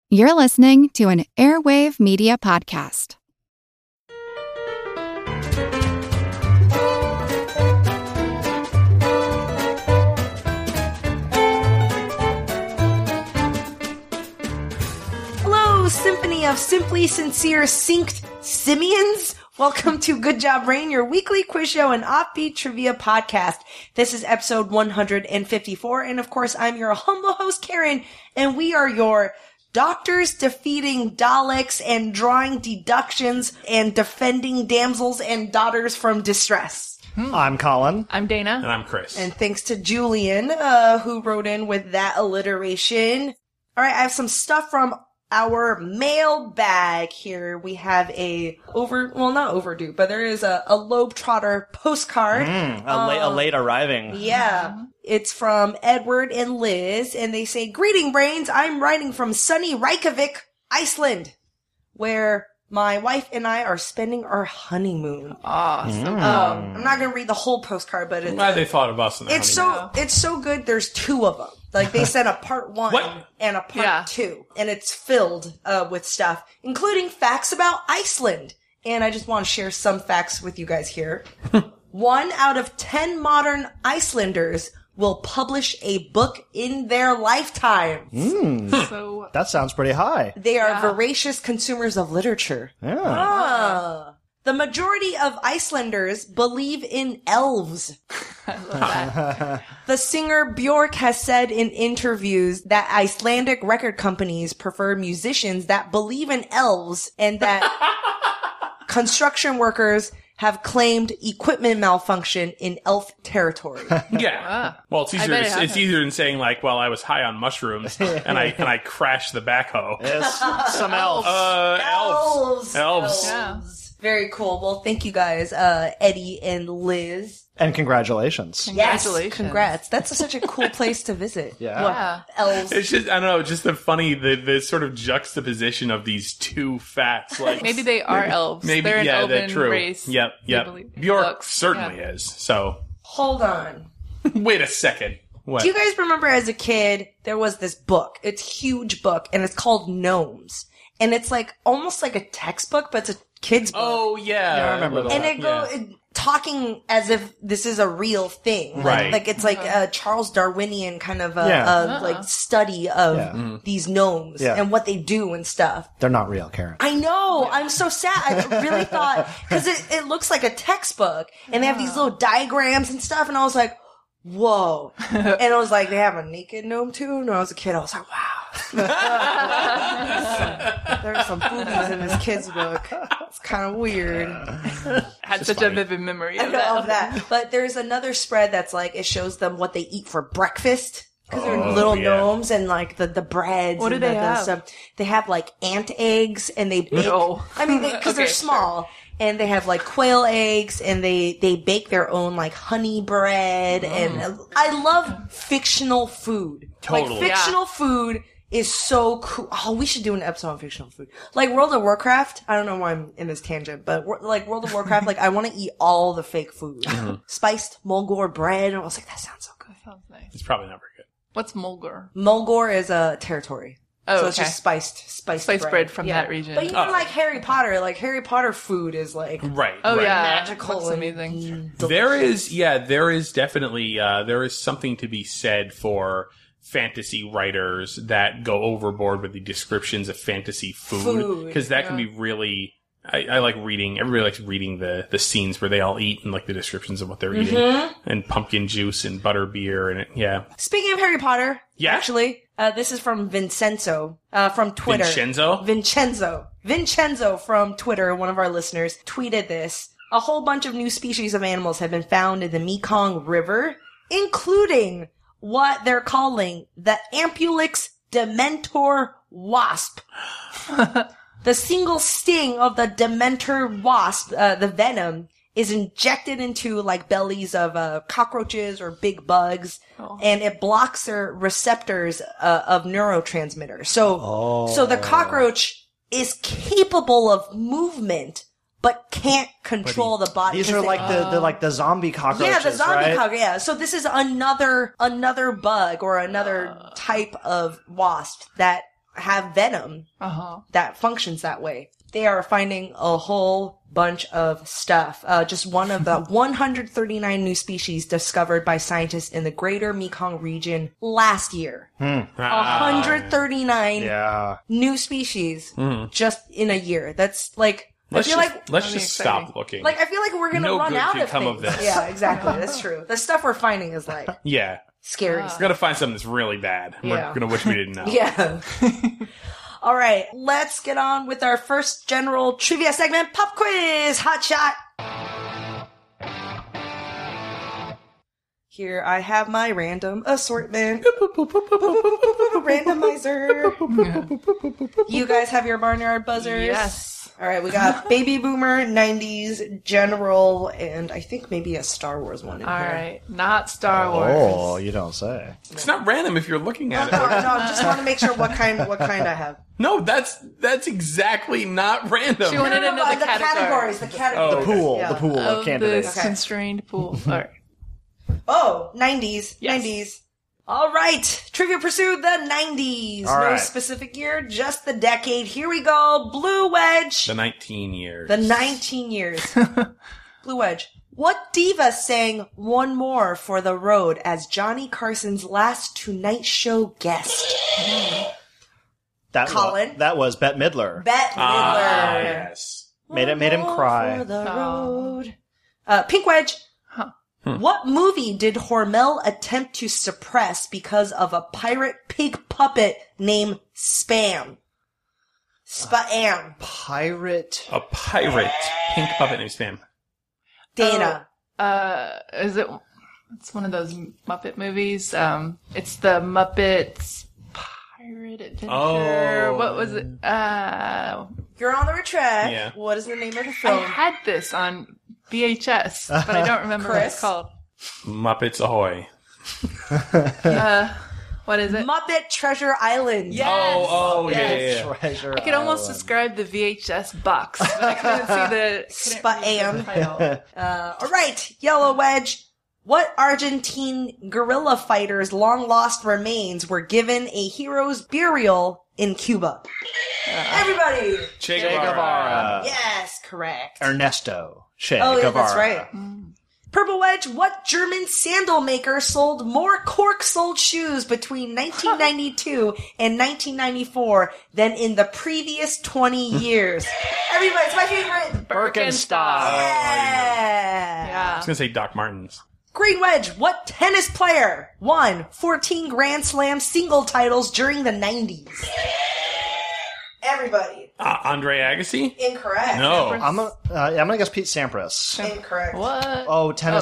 You're listening to an Airwave Media Podcast. Hello, Symphony of Simply Sincere Synced Simians. Welcome to Good Job Brain, your weekly quiz show and offbeat trivia podcast. This is episode 154, and of course, I'm your humble host, Karen, and we are your doctors defeating Daleks and drawing deductions and defending damsels and daughters from distress. I'm Colin. I'm Dana. And I'm Chris. And thanks to Julian, who wrote in with that alliteration. All right, I have some stuff from our mail bag here. We have not overdue, but there is a Lobe Trotter postcard. A late arriving. Yeah. It's from Edward and Liz, and they say, "Greeting, brains. I'm writing from sunny Reykjavik, Iceland, where my wife and I are spending our honeymoon." Awesome. I'm not going to read the whole postcard, but I'm glad they thought of us in the honeymoon. it's so good. There's two of them. Like, they sent a part one and a part two, and it's filled with stuff, including facts about Iceland. And I just want to share some facts with you guys here. 1 out of 10 modern Icelanders will publish a book in their lifetime. So That sounds pretty high. They are voracious consumers of literature. Yeah. The majority of Icelanders believe in elves. I love that. The singer Björk has said in interviews that Icelandic record companies prefer musicians that believe in elves, and that construction workers have claimed equipment malfunction in elf territory. Yeah. Well, it's easier. It's easier than saying like, "Well, I was high on mushrooms and I crashed the backhoe." Yes, some elves. Elves. Yeah. Very cool. Well, thank you guys, Eddie and Liz. And congratulations. Congratulations. Yes, congrats. That's such a cool place to visit. Yeah. Yeah. Elves. It's just, I don't know, just the sort of juxtaposition of these two facts. Like Maybe they are elves. Maybe, They're an yeah, elven they're true. race. Yep. They believe in Bjork books. certainly Yeah. is. So, Hold on. wait a second. What? Do you guys remember as a kid, there was this book. It's a huge book, and it's called Gnomes. And it's like, almost like a textbook, but it's a kid's book. Oh, yeah. Yeah, I remember that. And it talking as if this is a real thing. Right. Like it's like a Charles Darwinian kind of like study of these gnomes and what they do and stuff. They're not real, Karen. I know. I'm so sad. I really thought, because it looks like a textbook, and they have these little diagrams and stuff, and I was like, whoa. And I was like, they have a naked gnome too? And when I was a kid, I was like, wow. There are some boobies in this kid's book. It's kind of weird. Had such a vivid memory of Of that. But there's another spread that's like, it shows them what they eat for breakfast. Because they're little gnomes, and like the breads. What do and they the have? stuff. They have like ant eggs, and they bake. No. I mean, because they're Okay, small. And they have like quail eggs, and they bake their own like honey bread. And I love fictional food. Totally. Like fictional food is so cool. Oh, we should do an episode on fictional food. Like World of Warcraft. I don't know why I'm in this tangent, but like World of Warcraft, like I want to eat all the fake food. Spiced Mulgore bread. And I was like, that sounds so good. Sounds nice. It's probably never good. What's Mulgore? Mulgore is a territory. Oh, so it's okay. just spiced bread from that region. But even like Harry Potter food is like Right. Oh, right. yeah. magical. Looks and amazing. There is definitely, there is something to be said for fantasy writers that go overboard with the descriptions of fantasy food. Because that can be really, I like reading, everybody likes reading the scenes where they all eat and like the descriptions of what they're eating. And pumpkin juice and butter beer and Speaking of Harry Potter, Yeah? actually, this is from Vincenzo, from Twitter. Vincenzo from Twitter, one of our listeners, tweeted this. A whole bunch of new species of animals have been found in the Mekong River, including what they're calling the Ampulix dementor wasp. The single sting of the dementor wasp, the venom, is injected into like bellies of cockroaches or big bugs, and it blocks their receptors of neurotransmitters. So the cockroach is capable of movement, but can't control the body. These are like the zombie cockroaches, yeah, the zombie right? cockroach. Yeah, so this is another bug or another type of wasp that have venom that functions that way. They are finding a whole bunch of stuff. Just one of the 139 new species discovered by scientists in the greater Mekong region last year. 139 new species just in a year. That's like, let's just stop looking. Like, I feel like we're gonna run out of come things. of this. Yeah, exactly. That's true. The stuff we're finding is like scary. We're gonna find something that's really bad. Yeah. We're gonna wish we didn't know. Yeah. All right, let's get on with our first general trivia segment, Pop Quiz Hot Shot. Here I have my random assortment. Randomizer. You guys have your barnyard buzzers? Yes. All right, we got Baby Boomer, 90s, General, and I think maybe a Star Wars one in All here. right. Not Star Wars. Oh, you don't say. It's not random if you're looking at it. No, just want to make sure what kind I have. No, that's exactly not random. She wanted to know the categories. The categories. Oh, The pool. Yeah. The pool of Of candidates. this constrained pool. All right. Oh, 90s. Yes. 90s. All right. Trivia Pursuit, the 90s. All No right. specific year, just the decade. Here we go. Blue Wedge. The 19 years. The 19 years. Blue Wedge. What diva sang One More for the Road as Johnny Carson's last Tonight Show guest? Colin? That was Bette Midler. Bette Midler. yes. Made him One cry. For the Oh. road. Pink Wedge. What movie did Hormel attempt to suppress because of a pirate pig puppet named Spam? Spam. Pirate. A pirate. Pink puppet named Spam. Dana. Is it? It's one of those Muppet movies. It's the Muppets Pirate Adventure. Oh. What was it? You're on the right track. Yeah. What is the name of the I film? had this on VHS, but I don't remember what it's Chris? called. Muppets Ahoy. What is it? Muppet Treasure Island. Yes. Oh, Yes. yeah. Treasure I could almost Island. describe the VHS box, but I couldn't see the Spam. title. All right. Yellow Wedge. What Argentine guerrilla fighter's long-lost remains were given a hero's burial in Cuba? Everybody. Che Guevara. Yes, correct. Ernesto Che Oh, yeah, Guevara. that's right. Purple Wedge, what German sandal maker sold more cork-soled shoes between 1992 and 1994 than in the previous 20 years? Everybody, it's my favorite. Birkenstock. Yeah. I Yeah. was going to say Doc Martens. Green Wedge, what tennis player won 14 Grand Slam single titles during the 90s? Everybody. Andre Agassi? Incorrect. No. I'm gonna guess Pete Sampras. Incorrect. What? Oh, tennis.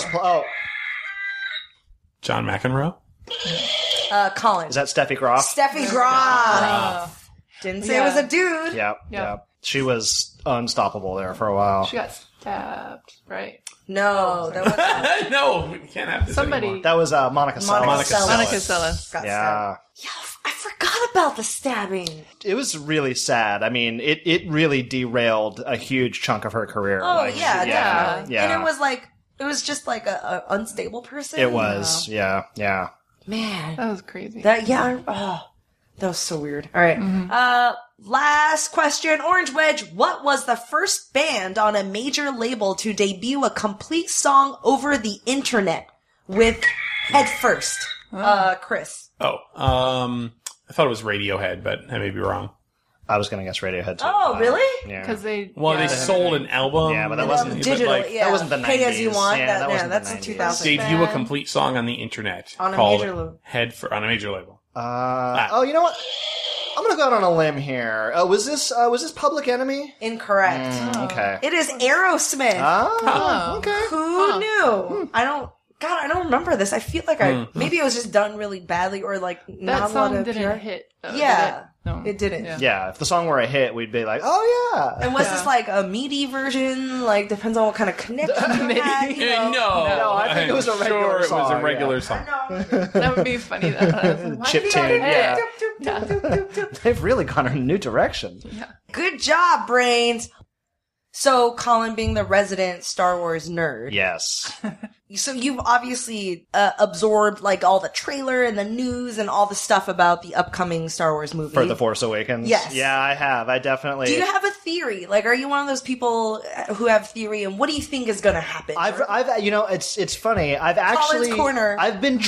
John McEnroe? Colin. Is that Steffi Graf? Steffi Graf. Didn't say it was a dude. Yep. Yeah. Yep. She was unstoppable there for a while. She got stabbed, right? No, that was No, we can't have this Somebody. anymore. That was Monica Seles. Monica Seles. Monica Seles. got stabbed. Yeah. Yeah, I forgot about the stabbing. It was really sad. I mean, it really derailed a huge chunk of her career. Oh, Like, yeah, definitely. Yeah. And it was just like a unstable person. It was. Yeah. Yeah. Man. That was crazy. That was so weird. All right. Last question. Orange Wedge. What was the first band on a major label to debut a complete song over the internet with Head First? Chris. Oh, I thought it was Radiohead, but I may be wrong. I was gonna guess Radiohead too. Oh, really? Yeah. Because they. Well, they sold an album. Yeah, but that And wasn't- then but, digital. like, Yeah. that wasn't the Pay as you 90s. want. Yeah, that wasn't the that's the 90s. 2000s. Debut a complete song on the internet On a called major label. on a major label. Oh, you know what? I'm gonna go out on a limb here. Was this Public Enemy? Incorrect. Okay. It is Aerosmith. Oh, okay. Who knew? I don't remember this. I feel like maybe it was just done really badly or like That not a lot song of didn't pure. hit. though, Yeah. did it? No. It didn't. Yeah. Yeah, if the song were a hit, we'd be like, oh yeah. And was this like a meaty version? Like depends on what kind of connection you had. You know? No, I think it was a I'm regular sure it was song, a regular yeah. song. No. That would be funny though. Chip tune, yeah. Yeah. They've really gone in a new direction. Good job, brains. So, Colin being the resident Star Wars nerd. Yes. So you've obviously absorbed like all the trailer and the news and all the stuff about the upcoming Star Wars movie. For The Force Awakens? Yes. Yeah, I have. I definitely... Do you have a theory? Like, are you one of those people who have theory, and what do you think is going to happen? I've, you know, it's funny. I've actually... Colin's Corner. I've been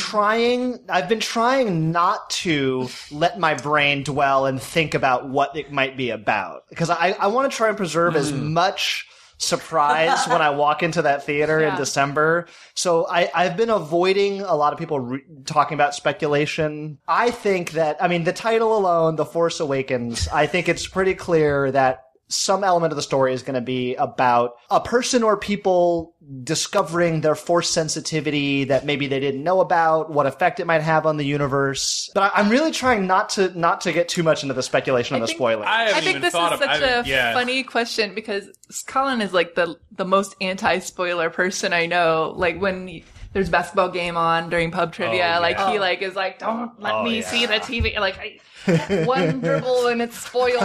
trying not to let my brain dwell and think about what it might be about. Because I want to try and preserve as much surprise when I walk into that theater in December. So I've been avoiding a lot of people talking about speculation. I think that, I mean, the title alone, The Force Awakens, I think it's pretty clear that some element of the story is going to be about a person or people discovering their Force sensitivity that maybe they didn't know about, what effect it might have on the universe. But I'm really trying not to get too much into the speculation and the spoiling. I think this is such a funny question because Colin is like the most anti-spoiler person I know. Like when there's a basketball game on during pub trivia, he like is like, don't let me see the TV. Like one dribble and it's spoiled.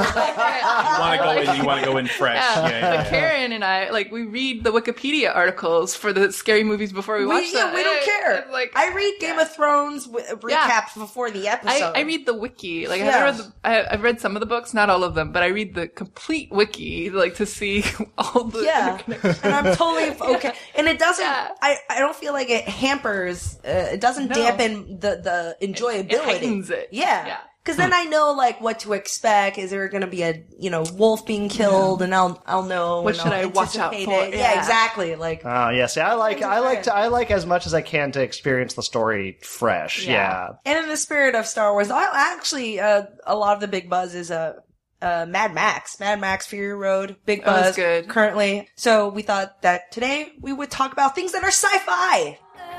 You want to go in fresh. Yeah. Karen and I, like, we read the Wikipedia articles for the scary movies before we watch them. We don't care. Like, I read Game of Thrones recaps before the episode. I read the wiki. Like, I've read some of the books, not all of them, but I read the complete wiki, like, to see all the interconnections. And I'm totally okay. And it doesn't. I don't feel like it hampers. It doesn't dampen the enjoyability. It heightens it. Yeah. Because then I know, like, what to expect. Is there going to be a, wolf being killed, and I'll know. What should I watch out for? Yeah, exactly. Like, oh yes, I like as much as I can to experience the story fresh. Yeah. And in the spirit of Star Wars, I actually a lot of the big buzz is Mad Max Fury Road, big buzz good. Currently. So we thought that today we would talk about things that are sci-fi.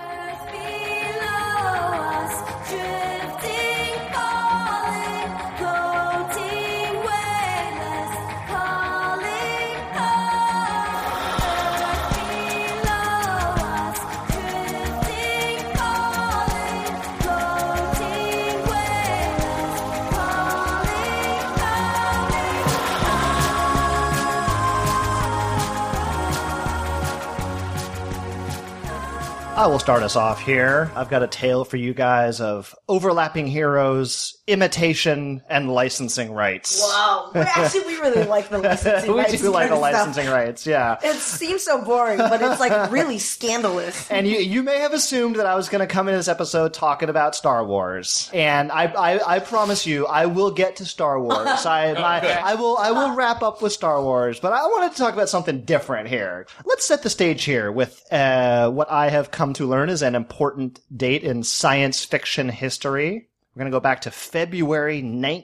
I will start us off here. I've got a tale for you guys of overlapping heroes, imitation, and licensing rights. Wow. Actually, we really like the licensing rights. We do like the licensing rights, yeah. It seems so boring, but it's like really scandalous. And you may have assumed that I was going to come in this episode talking about Star Wars. And I promise you, I will get to Star Wars. I will wrap up with Star Wars, but I wanted to talk about something different here. Let's set the stage here with what I have come to learn is an important date in science fiction history. We're going to go back to February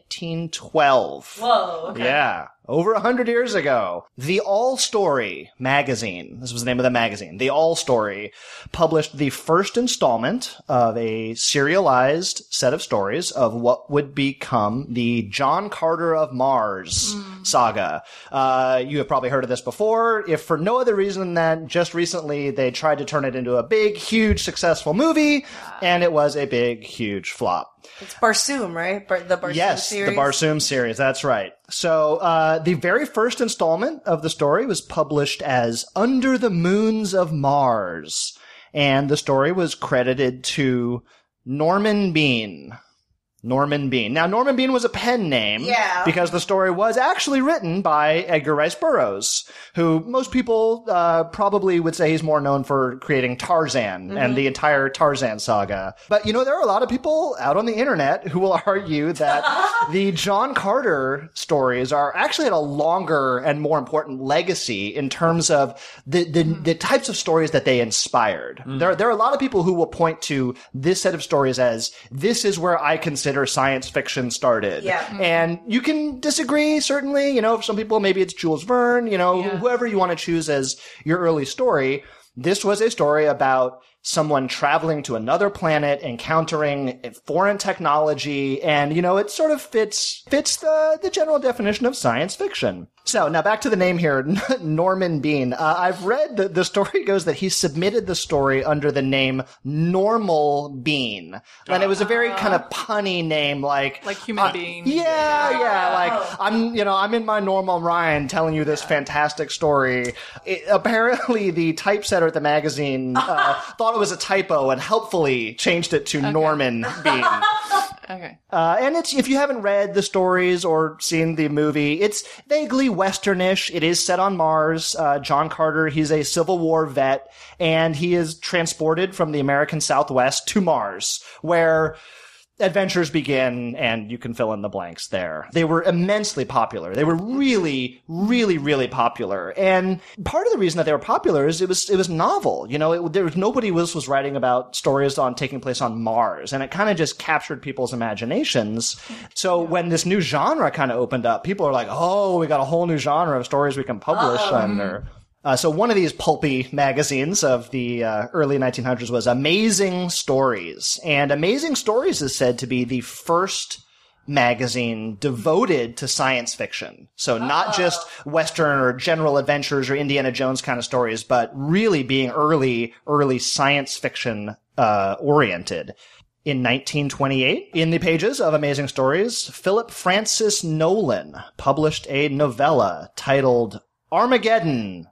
1912. Whoa. Okay. Yeah. Over 100 years ago, The All Story magazine, this was the name of the magazine, The All Story, published the first installment of a serialized set of stories of what would become the John Carter of Mars saga. You have probably heard of this before, if for no other reason than just recently they tried to turn it into a big, huge, successful movie, and it was a big, huge flop. It's Barsoom, right? The Barsoom series? The Barsoom series, that's right. So, the very first installment of the story was published as Under the Moons of Mars, and the story was credited to Norman Bean. Norman Bean. Now, Norman Bean was a pen name. Yeah. Because the story was actually written by Edgar Rice Burroughs, who most people probably would say he's more known for creating Tarzan and the entire Tarzan saga. But, there are a lot of people out on the internet who will argue that the John Carter stories are actually had a longer and more important legacy in terms of the types of stories that they inspired. There are a lot of people who will point to this set of stories as, this is where I consider science fiction started. Yeah. And you can disagree, certainly. For some people, maybe it's Jules Verne, whoever you want to choose as your early story. This was a story about someone traveling to another planet, encountering foreign technology, and, it sort of fits the general definition of science fiction. So, now back to the name here, Norman Bean. I've read that the story goes that he submitted the story under the name Normal Bean. And it was a very kind of punny name, like human being. Yeah, like, I'm in my normal mind telling you this fantastic story. Apparently, the typesetter at the magazine thought it was a typo and helpfully changed it to Norman Bean. Okay. And if you haven't read the stories or seen the movie, it's vaguely westernish. It is set on Mars. John Carter, he's a Civil War vet, and he is transported from the American Southwest to Mars, where adventures begin, and you can fill in the blanks there. They were immensely popular. They were really, really, really popular. And part of the reason that they were popular is it was novel. Nobody was writing about stories taking place on Mars, and it kind of just captured people's imaginations. So when this new genre kind of opened up, people are like, oh, we got a whole new genre of stories we can publish under. So one of these pulpy magazines of the early 1900s was Amazing Stories. And Amazing Stories is said to be the first magazine devoted to science fiction. So not just Western or general adventures or Indiana Jones kind of stories, but really being early science fiction oriented. In 1928, in the pages of Amazing Stories, Philip Francis Nolan published a novella titled Armageddon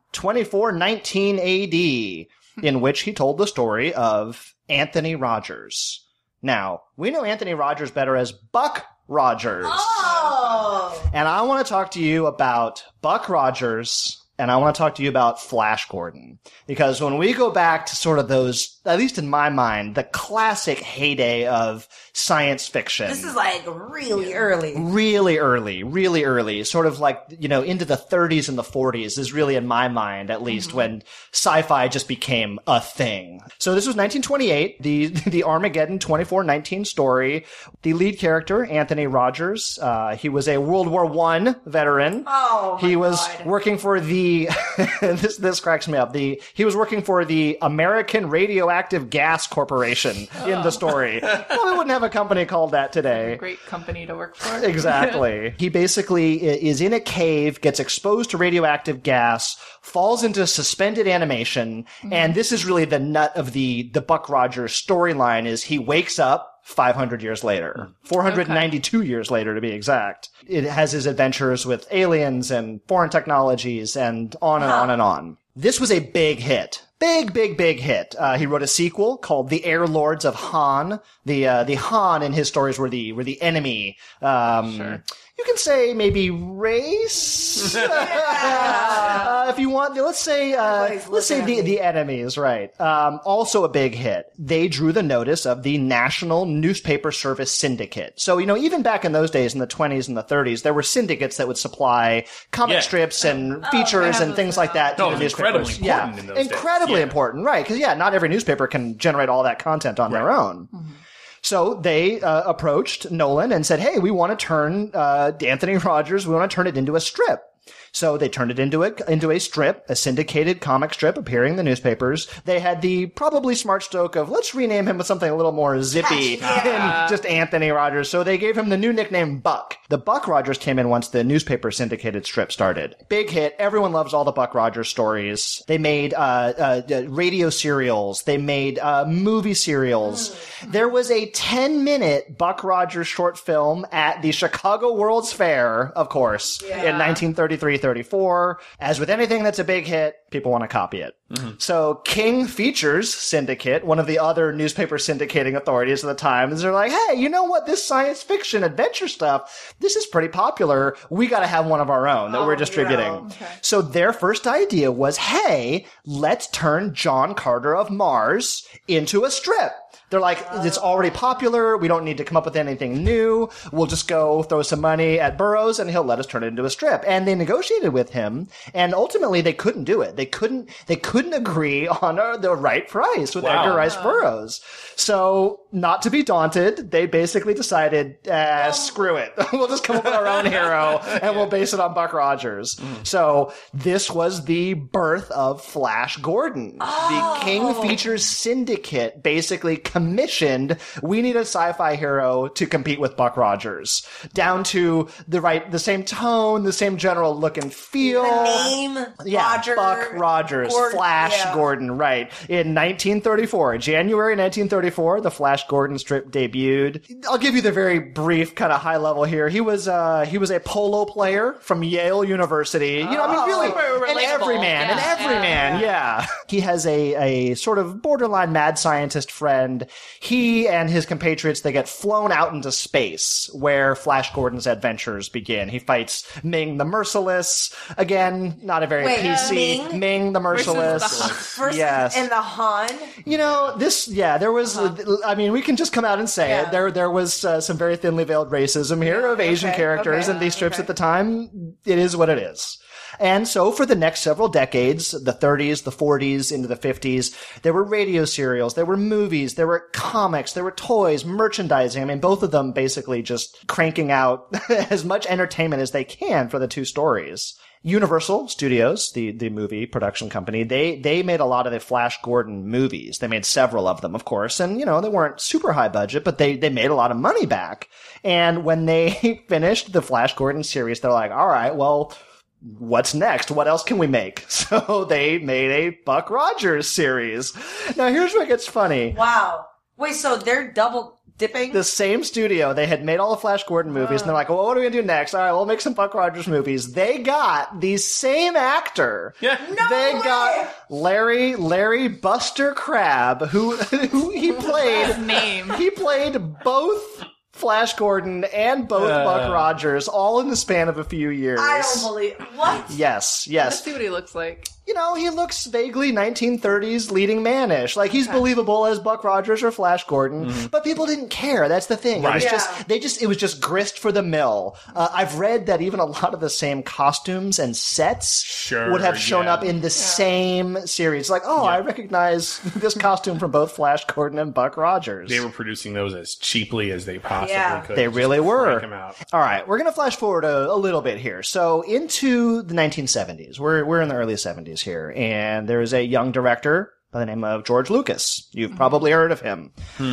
2419 AD, in which he told the story of Anthony Rogers. Now, we know Anthony Rogers better as Buck Rogers. Oh! And I want to talk to you about Buck Rogers, and I want to talk to you about Flash Gordon. Because when we go back to sort of those, at least in my mind, the classic heyday of science fiction. This is like really early. Really early. Sort of like, into the 30s and the 40s is really, in my mind, at least, when sci-fi just became a thing. So this was 1928, the Armageddon 2419 story. The lead character, Anthony Rogers, he was a World War I veteran. Oh, my He was God. working for the, this cracks me up, he was working for the American Radioactive Gas Corporation in the story. Well, we wouldn't have a company called that today. Great company to work for. Exactly. He basically is in a cave, gets exposed to radioactive gas, falls into suspended animation, and this is really the nut of the Buck Rogers storyline is he wakes up 500 years later. 492 years later, to be exact. It has his adventures with aliens and foreign technologies and on and on and on. This was a big hit. Big hit. He wrote a sequel called The Air Lords of Han. The Han in his stories were the enemy. Sure. You can say maybe race, if you want. Let's say the enemies, right? Also a big hit. They drew the notice of the National Newspaper Service Syndicate. So even back in those days, in the 20s and the 30s, there were syndicates that would supply comic strips and features and things like that to the newspapers. Incredibly important in those days. Incredibly important, right? Because not every newspaper can generate all that content on their own. So they approached Nolan and said, hey, we want to turn Anthony Rogers, we want to turn it into a strip. So they turned it into a strip, a syndicated comic strip appearing in the newspapers. They had the probably smart stroke of, let's rename him with something a little more zippy than just Anthony Rogers. So they gave him the new nickname Buck. The Buck Rogers came in once the newspaper syndicated strip started. Big hit. Everyone loves all the Buck Rogers stories. They made radio serials. They made movie serials. There was a 10-minute Buck Rogers short film at the Chicago World's Fair, of course, in 1933-34. As with anything that's a big hit, people want to copy it. So King Features Syndicate, one of the other newspaper syndicating authorities at the time, they're like, hey, you know what? This science fiction adventure stuff, this is pretty popular. We got to have one of our own that we're distributing. Okay. So their first idea was, hey, let's turn John Carter of Mars into a strip. They're like, it's already popular. We don't need to come up with anything new. We'll just go throw some money at Burroughs and he'll let us turn it into a strip. And they negotiated with him, and ultimately they couldn't do it. They couldn't agree on the right price with Edgar Rice Burroughs. So, not to be daunted, they basically decided, screw it. We'll just come up with our own hero and we'll base it on Buck Rogers. So, this was the birth of Flash Gordon. The King Features Syndicate basically commissioned, we need a sci-fi hero to compete with Buck Rogers. Down to the same tone, the same general look and feel. The name, Roger. Buck Rogers, Gordon, Flash Gordon, right. In 1934, January 1934, the Flash Gordon strip debuted. I'll give you the very brief kind of high level here. He was a polo player from Yale University. Really, an everyman, yeah. He has a sort of borderline mad scientist friend. He and his compatriots, they get flown out into space where Flash Gordon's adventures begin. He fights Ming the Merciless. Again, not a very PC. Ming the Merciless. Yes. And the Han. There was, we can just come out and say it. There was some very thinly veiled racism here of Asian characters in these strips at the time. It is what it is. And so for the next several decades, the 30s, the 40s, into the 50s, there were radio serials, there were movies, there were comics, there were toys, merchandising. Both of them basically just cranking out as much entertainment as they can for the two stories. Universal Studios, the movie production company, they made a lot of the Flash Gordon movies. They made several of them, of course, and, they weren't super high budget, but they made a lot of money back. And when they finished the Flash Gordon series, they're like, all right, well, what's next? What else can we make? So they made a Buck Rogers series. Now here's where it gets funny. Wow. Wait, so they're double dipping? The same studio. They had made all the Flash Gordon movies, and they're like, well, what are we going to do next? All right, we'll make some Buck Rogers movies. They got the same actor. Yeah. Got Larry Buster Crabbe, who he played. Name. He played both Flash Gordon and both Buck Rogers, all in the span of a few years. I don't believe... What? Yes. Let's see what he looks like. He looks vaguely 1930s leading man-ish. Like, he's believable as Buck Rogers or Flash Gordon, but people didn't care. That's the thing. Right. It was just grist for the mill. I've read that even a lot of the same costumes and sets would have shown up in the same series. Like, I recognize this costume from both Flash Gordon and Buck Rogers. They were producing those as cheaply as they possibly could. They really were. Out. All right, we're going to flash forward a little bit here. So into the 1970s. We're in the early 70s here, and there's a young director by the name of George Lucas. You've probably heard of him.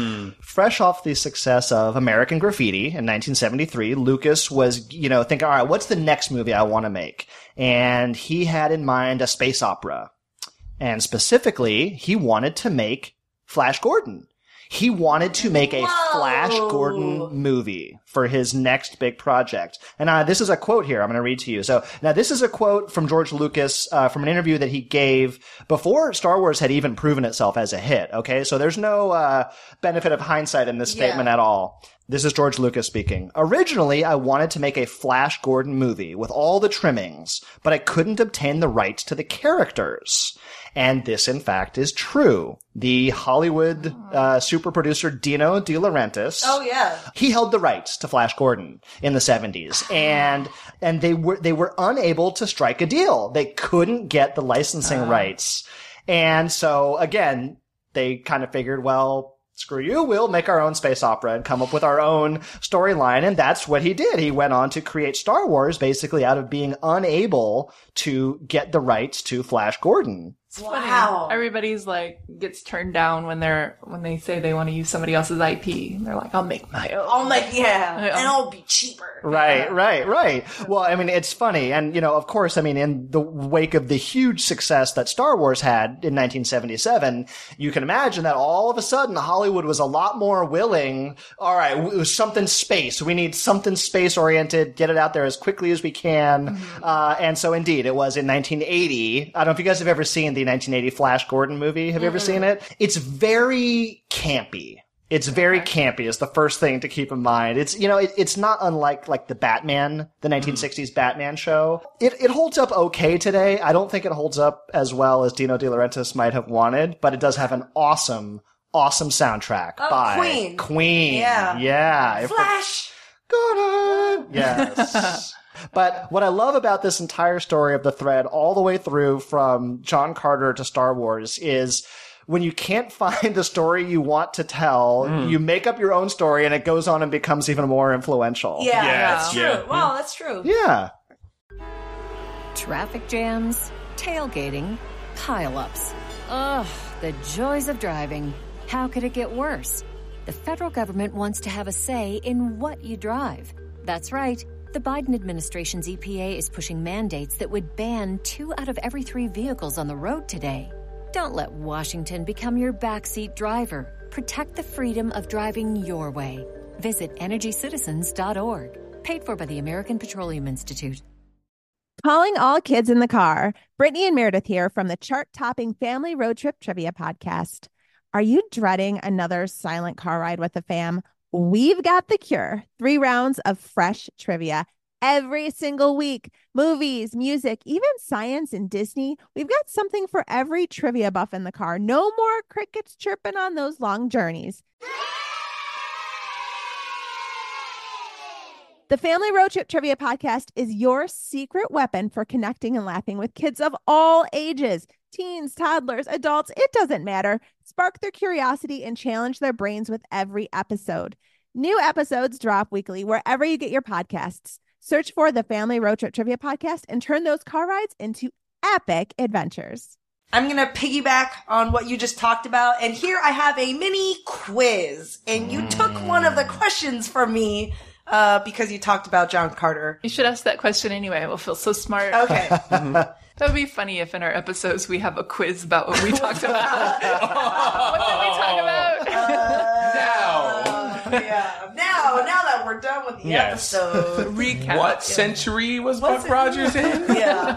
Fresh off the success of American Graffiti in 1973, Lucas was, thinking, all right, what's the next movie I want to make? And he had in mind a space opera. And specifically, he wanted to make Flash Gordon. He wanted to make a Flash Gordon movie for his next big project. And this is a quote here I'm going to read to you. So now this is a quote from George Lucas from an interview that he gave before Star Wars had even proven itself as a hit. Okay, so there's no benefit of hindsight in this statement at all. This is George Lucas speaking. Originally, I wanted to make a Flash Gordon movie with all the trimmings, but I couldn't obtain the rights to the characters. And this, in fact, is true. The Hollywood super producer Dino De Laurentiis. Oh, yeah. He held the rights to Flash Gordon in the 70s. And they were unable to strike a deal. They couldn't get the licensing rights. And so, again, they kind of figured, well, screw you, we'll make our own space opera and come up with our own storyline. And that's what he did. He went on to create Star Wars basically out of being unable to get the rights to Flash Gordon. Wow. Everybody's gets turned down when they say they want to use somebody else's IP. They're like, I'll make my own. And it'll be cheaper. Right. Well, it's funny. And, of course, in the wake of the huge success that Star Wars had in 1977, you can imagine that all of a sudden Hollywood was a lot more willing. All right, it was something space. We need something space oriented. Get it out there as quickly as we can. And so indeed, it was in 1980. I don't know if you guys have ever seen the 1980 Flash Gordon movie. Have you ever seen it? It's very campy. It's very campy is the first thing to keep in mind. It's, it's not unlike the Batman, the 1960s Batman show. It holds up okay today. I don't think it holds up as well as Dino De Laurentiis might have wanted, but it does have an awesome soundtrack by Queen. Yeah. Flash Gordon. Yes. But what I love about this entire story of the thread all the way through from John Carter to Star Wars is when you can't find the story you want to tell, you make up your own story and it goes on and becomes even more influential. Yeah, that's true. Yeah. Wow, that's true. Yeah. Traffic jams, tailgating, pile-ups. Ugh, the joys of driving. How could it get worse? The federal government wants to have a say in what you drive. That's right. The Biden administration's EPA is pushing mandates that would ban 2 out of every 3 vehicles on the road today. Don't let Washington become your backseat driver. Protect the freedom of driving your way. Visit EnergyCitizens.org. Paid for by the American Petroleum Institute. Calling all kids in the car. Brittany and Meredith here from the chart-topping Family Road Trip Trivia Podcast. Are you dreading another silent car ride with the fam? We've got the cure. 3 rounds of fresh trivia every single week. Movies, music, even science and Disney. We've got something for every trivia buff in the car. No more crickets chirping on those long journeys. The Family Road Trip Trivia Podcast is your secret weapon for connecting and laughing with kids of all ages. Teens, toddlers, adults, it doesn't matter. Spark their curiosity and challenge their brains with every episode. New episodes drop weekly wherever you get your podcasts. Search for the Family Road Trip Trivia Podcast and turn those car rides into epic adventures. I'm going to piggyback on what you just talked about. And here I have a mini quiz. And you took one of the questions from me because you talked about John Carter. You should ask that question anyway. We'll feel so smart. Okay. That would be funny if in our episodes we have a quiz about what we talked about. What did we talk about? Now that we're done with the episode. Recap. What century was Buck Rogers in?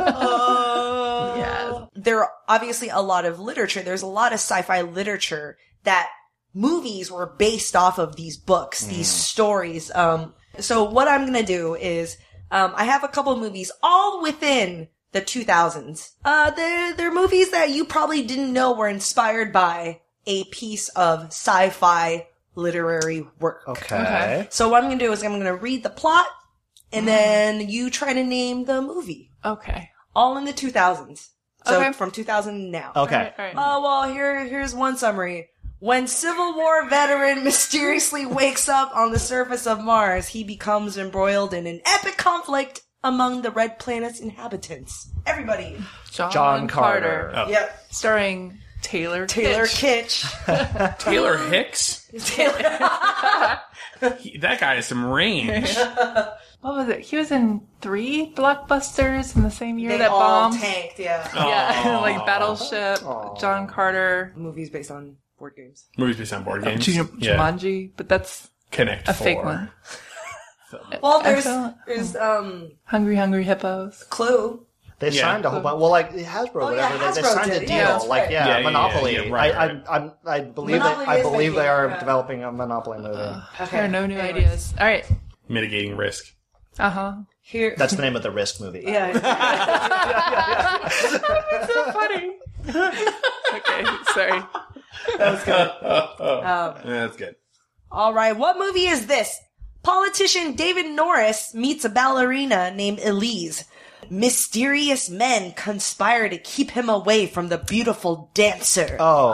There are obviously a lot of literature. There's a lot of sci-fi literature that movies were based off of these books, these stories. So what I'm going to do is I have a couple of movies all within the 2000s. They're movies that you probably didn't know were inspired by a piece of sci-fi literary work. Okay. So what I'm going to do is I'm going to read the plot, and then you try to name the movie. Okay. All in the 2000s. So Okay. from 2000 now. Okay. All right. Well, here's one summary. When Civil War veteran mysteriously wakes up on the surface of Mars, he becomes embroiled in an epic conflict among the Red Planet's inhabitants. Everybody. John Carter. Oh. Yep. Starring Taylor Kitsch. Taylor Hicks? Taylor. That guy has some range. What was it? He was in 3 blockbusters in the same year They that all bombed. tanked, yeah. Yeah, like Battleship, John Carter, Movies based on board games. Movies based on board games. Jumanji, but that's Connect a 4. fake one. Well, Excellent. there's Hungry Hippos. Clue. They signed a whole bunch. Well, like Hasbro, whatever. They Hasbro signed a did, deal. yeah, that's Like, right. Monopoly. right. I believe Monopoly I is believe they making, are yeah. developing a Monopoly movie. There are no new ideas. All right. Mitigating risk. Here. That's the name of the Risk movie. Yeah. That's so funny. Okay, sorry. That was good. That's good. All right, what movie is this? Politician David Norris meets a ballerina named Elise. Mysterious men conspire to keep him away from the beautiful dancer.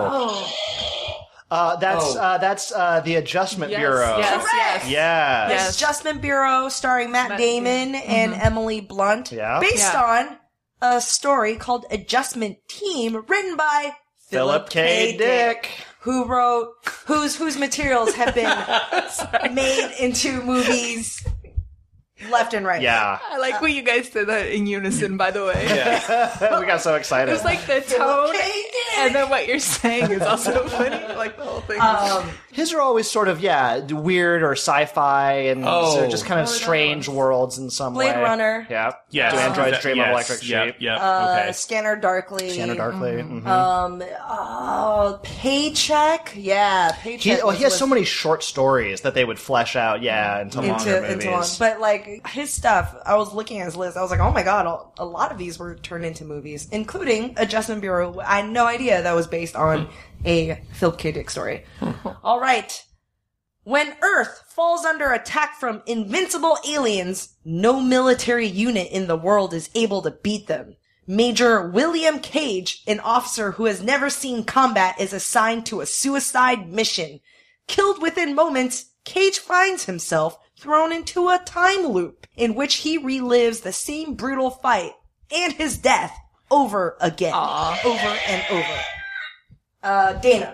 That's the Adjustment Bureau. Yes, Correct. yes. Yeah. This Adjustment Bureau starring Matt Damon and Emily Blunt. Yeah. Based on a story called Adjustment Team, written by Philip K. Dick. who wrote, whose materials have been made into movies left and right. Yeah. I like when you guys said that in unison, by the way. We got so excited. It was like the tone, and then what you're saying is also funny. Like the whole thing. His are always sort of, weird or sci-fi and so just kind of strange worlds in some way. Blade Runner. Yeah. Yes. Do Androids Dream of Electric Sheep? Yep. Okay. Scanner Darkly. Scanner Darkly. Mm-hmm. Paycheck. Yeah, Paycheck. He has so many short stories that they would flesh out, into longer movies. But like his stuff, I was looking at his list. I was like, oh my god, a lot of these were turned into movies, including Adjustment Bureau. I had no idea that was based on a Philip K. Dick story. All right. When Earth falls under attack from invincible aliens, no military unit in the world is able to beat them. Major William Cage, an officer who has never seen combat, is assigned to a suicide mission. Killed within moments, Cage finds himself thrown into a time loop in which he relives the same brutal fight and his death over again. Over and over. Dana.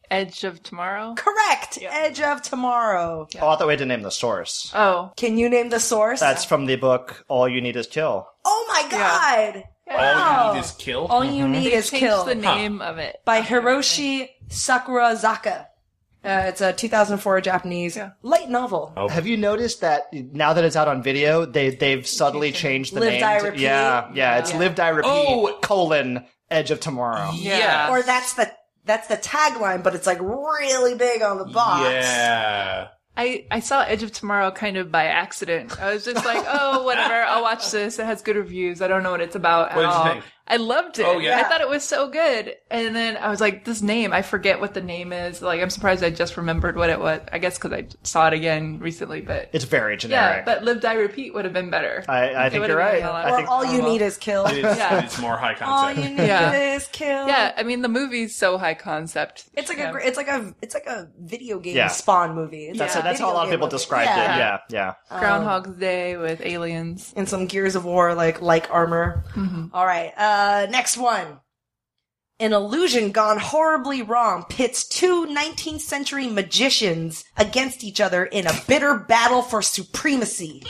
Edge of Tomorrow? Correct! Yeah. Edge of Tomorrow. Yeah. Oh, I thought we had to name the source. Oh. Can you name the source? That's from the book All You Need Is Kill. Oh my god! Yeah. Wow. All You Need Is Kill? All You Need Is Kill. The name of it. By Hiroshi Sakurazaka. It's a 2004 Japanese light novel. Oh. Have you noticed that now that it's out on video, they've subtly changed the name? Live, Die, Repeat. Yeah, it's Live, Die, Repeat, Edge of Tomorrow. Yeah. Or that's the tagline, but it's like really big on the box. Yeah. I saw Edge of Tomorrow kind of by accident. I was just like, oh, whatever, I'll watch this. It has good reviews. I don't know what it's about at all. What did you think? I loved it. Oh, yeah. I thought it was so good. And then I was like, this name, I forget what the name is. Like, I'm surprised I just remembered what it was. I guess because I saw it again recently, but... It's very generic. Yeah, but Live, Die, Repeat would have been better. I think you're right. Or All You Need Is Kill. It's more high concept. All You Need Is Kill. Yeah, I mean, the movie's so high concept. It's like a video game Spawn movie. That's how a lot of people described it. Yeah. Groundhog's Day with aliens. And some Gears of War, like armor. Mm-hmm. All right, next one. An illusion gone horribly wrong pits two 19th century magicians against each other in a bitter battle for supremacy.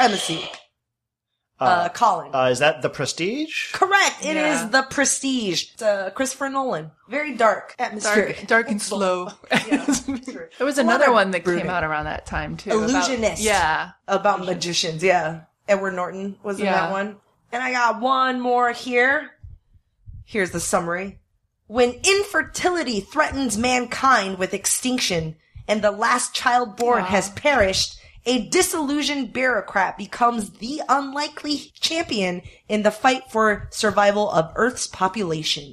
Colin. Is that The Prestige? Correct. It is The Prestige. It's Christopher Nolan. Very dark atmosphere. Dark and slow. There was another one that came out around that time, too. Illusionist. About magicians, Edward Norton was in that one. And I got one more here. Here's the summary. When infertility threatens mankind with extinction and the last child born has perished, a disillusioned bureaucrat becomes the unlikely champion in the fight for survival of Earth's population.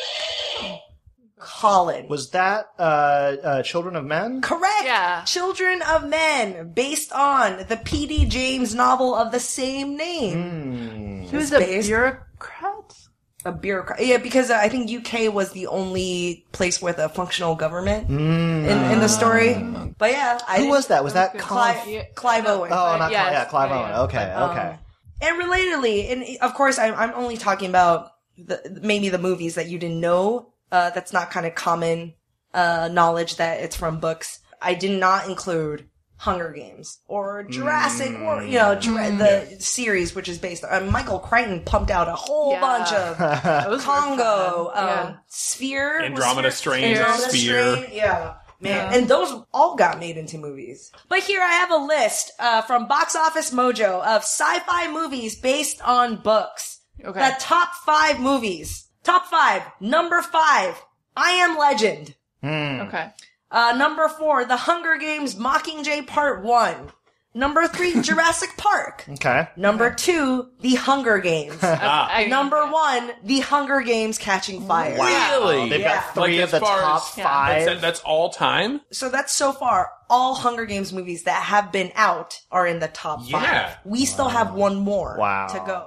Colin. Was that Children of Men? Correct! Yeah. Children of Men, based on the P.D. James novel of the same name. He was a bureaucrat? A bureaucrat. Yeah, because I think UK was the only place with a functional government in the story. But yeah. Who was that? Was that Clive Owen. Oh, not Clive Owen. Okay. And relatedly, and of course I'm only talking about maybe the movies that you didn't know. That's not kind of common knowledge that it's from books. I did not include Hunger Games or Jurassic World, the series, which is based on Michael Crichton pumped out a whole bunch of Congo, Sphere, Andromeda Strain, Sphere. Yeah. Man, and those all got made into movies. But here I have a list from Box Office Mojo of sci-fi movies based on books. Okay. The top 5 movies. Top 5. Number 5, I Am Legend. Okay. Number 4, The Hunger Games Mockingjay Part 1. Number 3, Jurassic Park. Okay. Number 2, The Hunger Games. Number 1, The Hunger Games Catching Fire. Really? They've got 3 of the top 5. That's all time? So that's so far, all Hunger Games movies that have been out are in the top 5. We still have one more to go.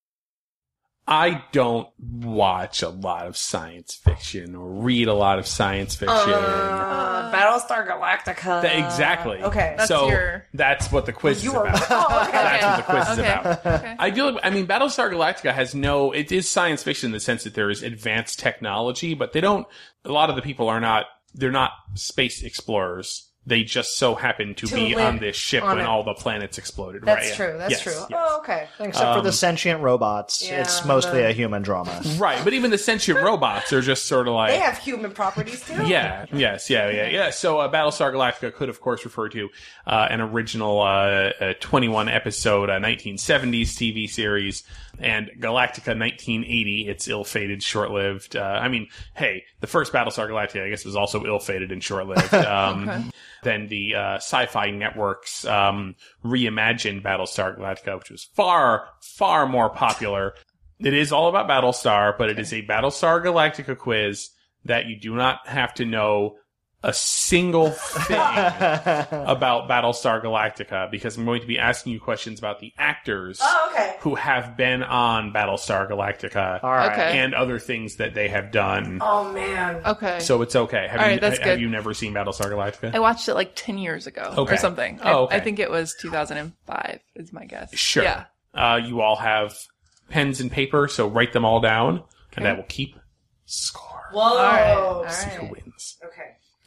I don't watch a lot of science fiction or read a lot of science fiction. Battlestar Galactica. Exactly. Okay. That's what the quiz is about. That's what the quiz is about. Okay. Battlestar Galactica it is science fiction in the sense that there is advanced technology, but a lot of the people they're not space explorers. They just so happen to be on this ship when all the planets exploded. That's true. That's true. Yes. Oh, okay. Except for the sentient robots. It's mostly a human drama. Right. But even the sentient robots are just sort of like... They have human properties, too. Yeah. So Battlestar Galactica could, of course, refer to an original 21-episode 1970s TV series, and Galactica 1980, it's ill-fated, short-lived. The first Battlestar Galactica, I guess, was also ill-fated and short-lived. Okay. Then the Sci-Fi Network's reimagined Battlestar Galactica, which was far, far more popular. It is all about Battlestar, but it is a Battlestar Galactica quiz that you do not have to know a single thing about Battlestar Galactica, because I'm going to be asking you questions about the actors who have been on Battlestar Galactica and other things that they have done. Oh, man. Okay. So it's okay. Have you never seen Battlestar Galactica? I watched it like 10 years ago or something. I think it was 2005 is my guess. Sure. Yeah. You all have pens and paper, so write them all down, and that will keep score. Whoa. All right. See who wins. Okay.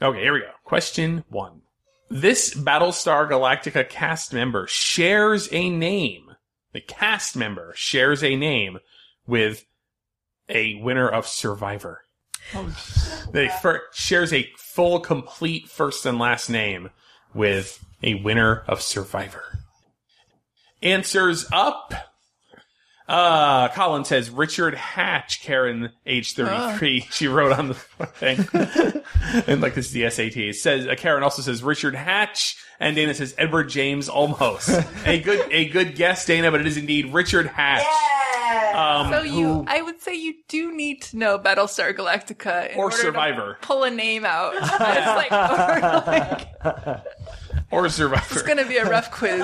Okay, here we go. Question 1. This Battlestar Galactica cast member shares a name. The cast member shares a name with a winner of Survivor. They shares a full, complete first and last name with a winner of Survivor. Answers up. Colin says Richard Hatch, Karen, age 33. She wrote on the thing. And like this is the SAT. It says, Karen also says Richard Hatch, and Dana says Edward James Olmos. a good guess, Dana, but it is indeed Richard Hatch. Yeah! I would say you do need to know Battlestar Galactica in or order Survivor. To pull a name out. Or Survivor. It's going to be a rough quiz.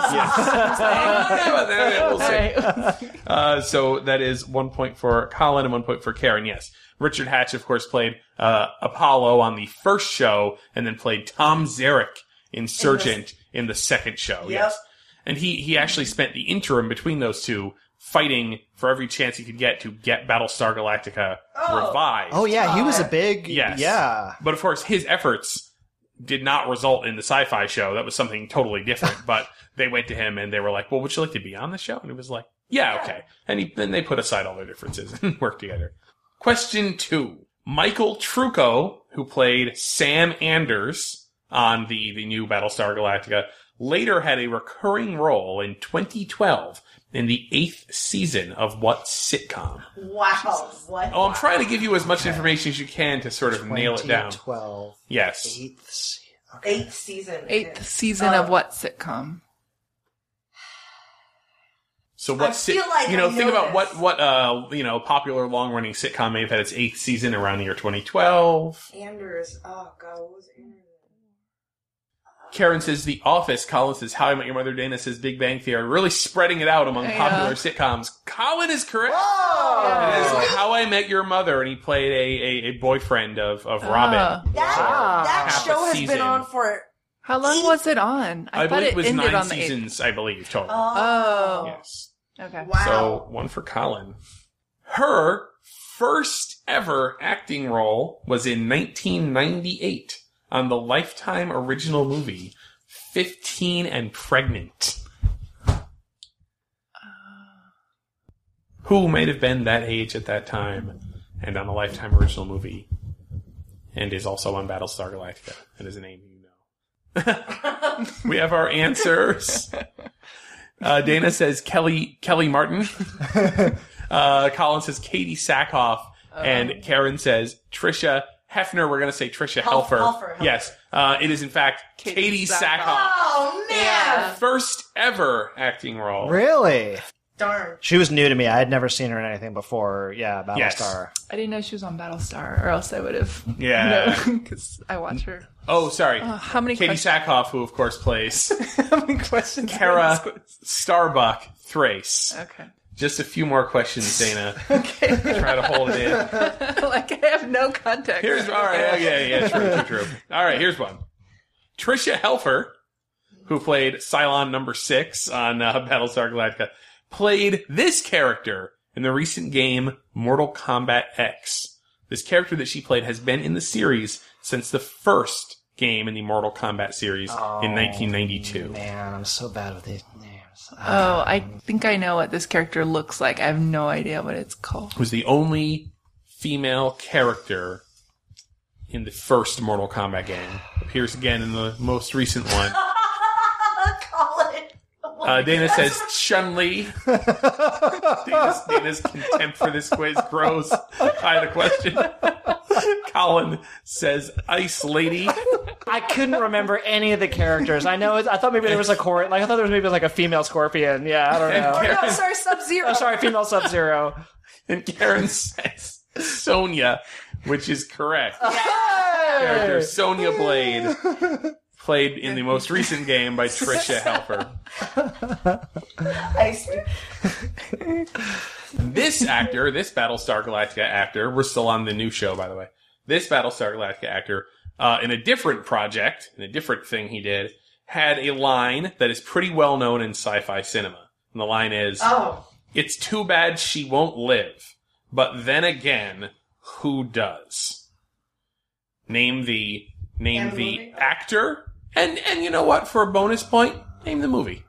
We'll see. So that is 1 point for Colin and 1 point for Karen. Yes. Richard Hatch, of course, played Apollo on the first show and then played Tom Zarek in Sergeant in the second show. Yep. Yes. And he actually spent the interim between those two fighting for every chance he could get to get Battlestar Galactica revived. Oh, yeah. He was a big... Yes. Yeah. But, of course, his efforts did not result in the sci-fi show. That was something totally different. But they went to him and they were like, well, would you like to be on the show? And he was like, yeah, okay. And then they put aside all their differences and worked together. Question 2. Michael Trucco, who played Sam Anders on the new Battlestar Galactica, later had a recurring role in 2012 in the 8th season of what sitcom? Wow. What? Oh, I'm trying to give you as much information as you can to sort of nail it down. 2012. Yes. 8th season. Okay. 8th season. 8th season of what sitcom? So what think about what popular long-running sitcom may have had its 8th season around the year 2012. Anders. Oh, God. What was Anders? Karen says The Office. Colin says How I Met Your Mother. Dana says Big Bang Theory. Really spreading it out among popular sitcoms. Colin is correct. Whoa! It is How I Met Your Mother, and he played a boyfriend of Robin. That show has been on for... How long was it on? I believe it was 9 on seasons, I believe, total. Oh. Yes. Okay. Wow. So, 1 for Colin. Her first ever acting role was in 1998 on the Lifetime original movie 15 and Pregnant. Who might have been that age at that time and on the Lifetime original movie and is also on Battlestar Galactica and is a name you know. We have our answers. Dana says Kelly Martin. Colin says Katie Sackhoff. And Karen says Tricia Hefner. We're going to say Tricia Helfer. Yes. It is, in fact, Katie Sackhoff. Oh, man. Yeah. First ever acting role. Really? Darn. She was new to me. I had never seen her in anything before. Yeah, Battlestar. Yes. I didn't know she was on Battlestar, or else I would have. Yeah. Because I watch her. Oh, sorry. How many Katie Sackhoff, who, of course, plays How many questions? Kara Starbuck Thrace. Okay. Just a few more questions, Dana. Okay. Try to hold it in. Like, I have no context. All right. Yeah, true. All right, here's one. Tricia Helfer, who played Cylon number 6 on Battlestar Galactica, played this character in the recent game Mortal Kombat X. This character that she played has been in the series since the first game in the Mortal Kombat series in 1992. Man, I'm so bad with these names. I think I know what this character looks like. I have no idea what it's called. It was the only female character in the first Mortal Kombat game. Appears again in the most recent one. Dana says Chun-Li. Dana's contempt for this quiz grows by the question. Colin says Ice Lady. I couldn't remember any of the characters. I thought maybe there was I thought there was maybe like a female Scorpion. Yeah, I don't know. No, sorry, Sub-Zero. Oh, sorry, female Sub-Zero. And Karen says Sonya, which is correct. Hey! Character Sonya Blade. Played in the most recent game by Tricia Helfer. I see. This Battlestar Galactica actor, we're still on the new show, by the way. This Battlestar Galactica actor, in a different project, in a different thing he did, had a line that is pretty well known in sci-fi cinema. And the line is, "It's too bad she won't live, but then again, who does?" Name the name the actor, and you know what? For a bonus point, name the movie.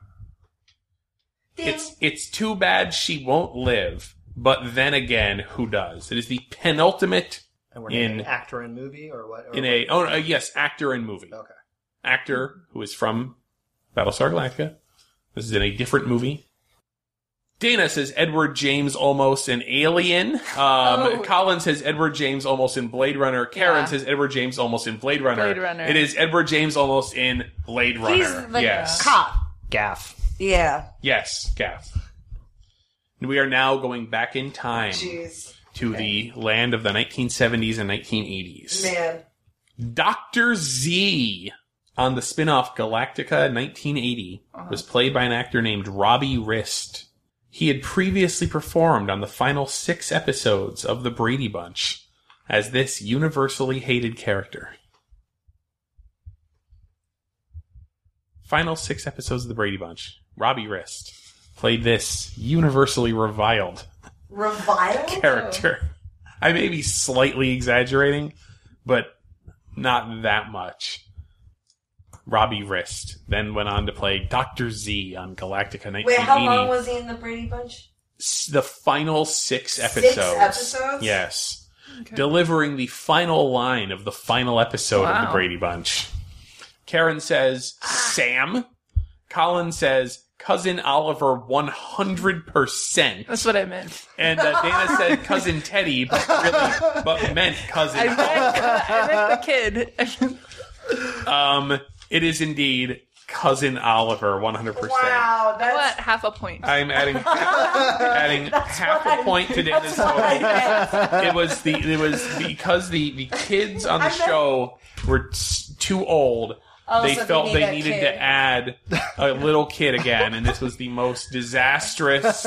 It's too bad she won't live, but then again, who does? It is the penultimate And we're naming actor and movie, or what? Yes, actor and movie. Okay. Actor who is from Battlestar Galactica. This is in a different movie. Dana says Edward James Olmos in Alien. Colin says Edward James Olmos in Blade Runner. Karen says Edward James Olmos in Blade Runner. It is Edward James Olmos in Blade Runner. He's the cop. Gaff. Yeah. Yes, Gaff. And we are now going back in time to the land of the 1970s and 1980s. Man. Dr. Z on the spin-off Galactica 1980 was played by an actor named Robbie Rist. He had previously performed on the final 6 episodes of The Brady Bunch as this universally hated character. Final 6 episodes of The Brady Bunch. Robbie Rist played this universally reviled character. I may be slightly exaggerating, but not that much. Robbie Rist then went on to play Dr. Z on Galactica 1980. Wait, how long was he in the Brady Bunch? The final 6 episodes. 6 episodes? Yes. Okay. Delivering the final line of the final episode of the Brady Bunch. Karen says Sam. Colin says Cousin Oliver 100%. That's what I meant. And Dana said Cousin Teddy, but meant Cousin I meant the kid. It is indeed Cousin Oliver, 100%. Wow, that's... What? Half a point. I'm adding half a point to Dana's total. It was because the kids on the show were too old. They felt they needed to add a little kid again, and this was the most disastrous.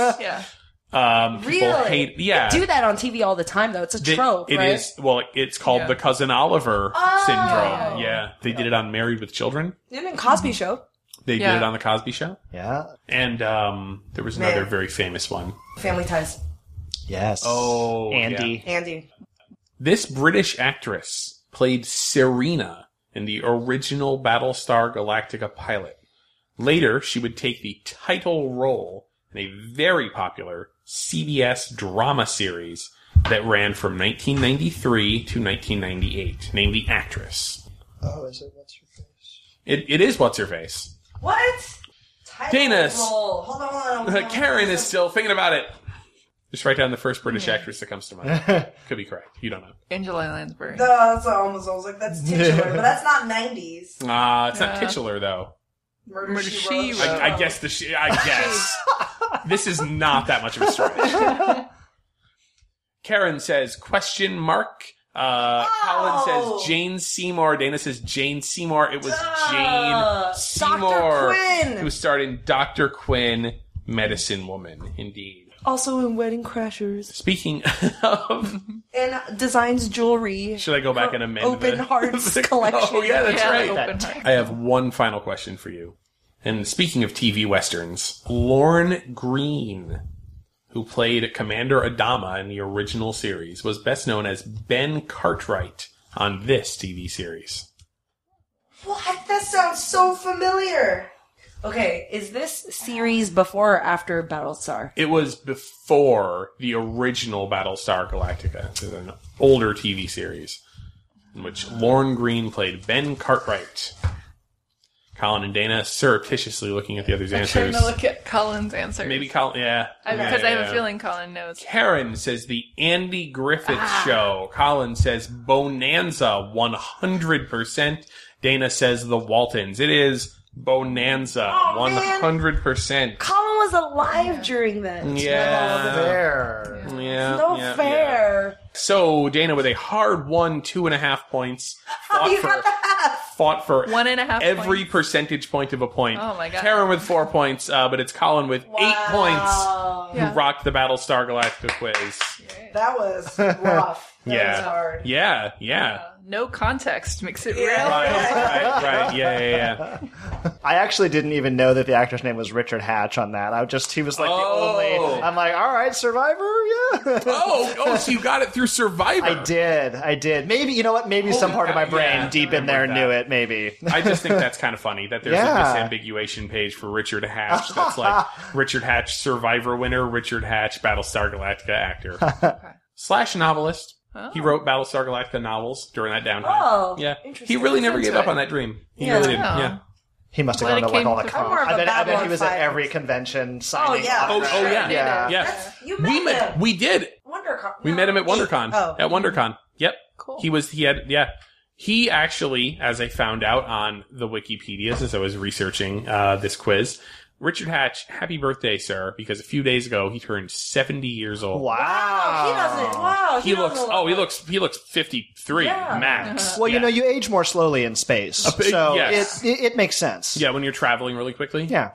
Really? They do that on TV all the time, though. It's a trope, right? It is. Well, it's called the Cousin Oliver syndrome. Yeah. They did it on Married with Children. They did it in Cosby Show. They did it on The Cosby Show. Yeah. And there was another very famous one. Family Ties. Yes. Oh, Andy. Yeah. Andy. This British actress played Serena in the original Battlestar Galactica pilot. Later, she would take the title role in a very popular CBS drama series that ran from 1993 to 1998. Name the actress. Oh, is it What's-Her-Face? It is What's-Her-Face. What? Dana. Hold on. Karen is still thinking about it. Just write down the first British actress that comes to mind. Could be correct. You don't know. Angela Lansbury. No, that's what I was like, that's titular, but that's not 90s. It's not titular, though. Murder, She Wrote. I guess this is not that much of a stretch. Karen says, question mark. Colin says Jane Seymour. Dana says Jane Seymour. It was Jane Seymour. Dr. Quinn. Who starred in Dr. Quinn, Medicine Woman, indeed. Also in Wedding Crashers. Speaking of... And designs jewelry. Should I go back and amend Open Hearts collection. Oh, yeah, that's right. Open Hearts. I have one final question for you. And speaking of TV westerns, Lorne Greene, who played Commander Adama in the original series, was best known as Ben Cartwright on this TV series. What? That sounds so familiar. Okay, is this series before or after Battlestar? It was before the original Battlestar Galactica. It's an older TV series in which Lorne Greene played Ben Cartwright. Colin and Dana surreptitiously looking at the other's answers. I'm trying to look at Colin's answers. Maybe Colin, Because I have a feeling Colin knows. Karen says the Andy Griffith Show. Colin says Bonanza, 100%. Dana says the Waltons. It is Bonanza, 100%. Colin was alive during that. Yeah. Fair. Yeah. No fair. So, Dana with a hard-won 2.5 points. Fought for 1.5 every points. percentage point of a point. Oh my god. Karen with 4 points, but it's Colin with 8 points who rocked the Battlestar Galactica quiz. That was rough. That was hard. Yeah. No context makes it real. Right. Yeah. I actually didn't even know that the actor's name was Richard Hatch on that. He was like the only. I'm like, all right, Survivor, yeah. So you got it through Survivor. I did. Maybe, you know what? Maybe some part of my brain deep in there knew it, maybe. I just think that's kind of funny that there's a disambiguation page for Richard Hatch that's like Richard Hatch Survivor winner, Richard Hatch Battlestar Galactica actor. / novelist. Oh. He wrote Battlestar Galactica novels during that downtime. Oh, yeah. Interesting. He really never gave up on that dream. He really didn't. Yeah. He must have gone to like all the cons. I bet he was at every convention signing. Oh yeah. You met him. We did. WonderCon. We met him at WonderCon. At WonderCon. Yep. Cool. He actually, as I found out on the Wikipedias as I was researching this quiz, Richard Hatch, happy birthday, sir, because a few days ago he turned 70 years old. Wow. He looks 53 max. Well, you age more slowly in space. So it makes sense. Yeah, when you're traveling really quickly. Yeah.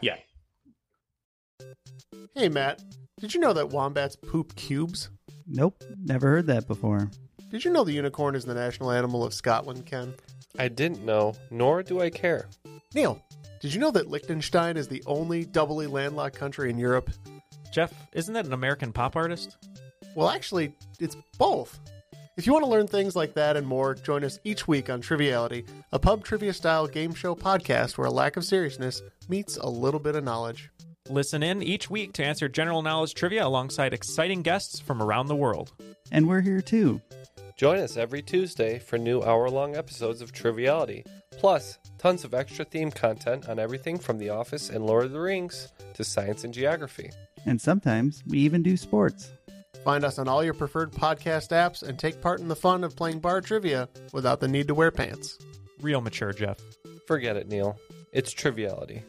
Hey, Matt, did you know that wombats poop cubes? Nope, never heard that before. Did you know the unicorn is the national animal of Scotland, Ken? I didn't know, nor do I care. Neil, did you know that Liechtenstein is the only doubly landlocked country in Europe? Jeff, isn't that an American pop artist? Well, actually, it's both. If you want to learn things like that and more, join us each week on Triviality, a pub trivia-style game show podcast where a lack of seriousness meets a little bit of knowledge. Listen in each week to answer general knowledge trivia alongside exciting guests from around the world. And we're here too. Join us every Tuesday for new hour-long episodes of Triviality, plus tons of extra theme content on everything from The Office and Lord of the Rings to science and geography. And sometimes we even do sports. Find us on all your preferred podcast apps and take part in the fun of playing bar trivia without the need to wear pants. Real mature, Jeff. Forget it, Neil. It's Triviality.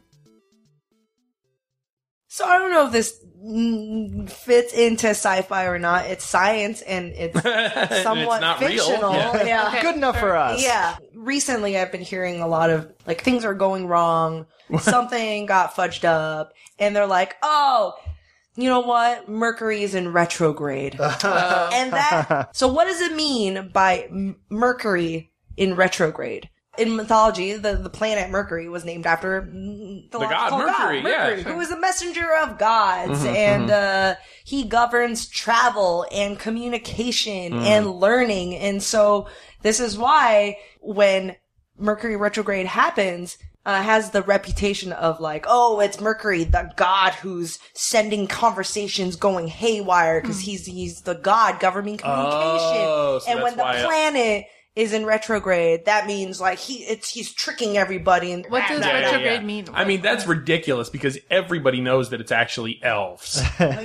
So I don't know if this fits into sci-fi or not. It's science and it's somewhat it's not fictional. Real. Yeah. Okay. Good enough for us. Yeah. Recently I've been hearing a lot of like things are going wrong. Something got fudged up and they're like, oh, you know what? Mercury is in retrograde. So what does it mean by Mercury in retrograde? In mythology, the planet Mercury was named after the god Mercury, who is a messenger of gods, and he governs travel and communication and learning. And so this is why when Mercury retrograde happens, has the reputation of like, oh, it's Mercury, the god who's sending conversations going haywire because he's the god governing communication. And when the planet is in retrograde, that means like he's tricking everybody. And what does retrograde mean? I mean, that's ridiculous because everybody knows that it's actually elves. What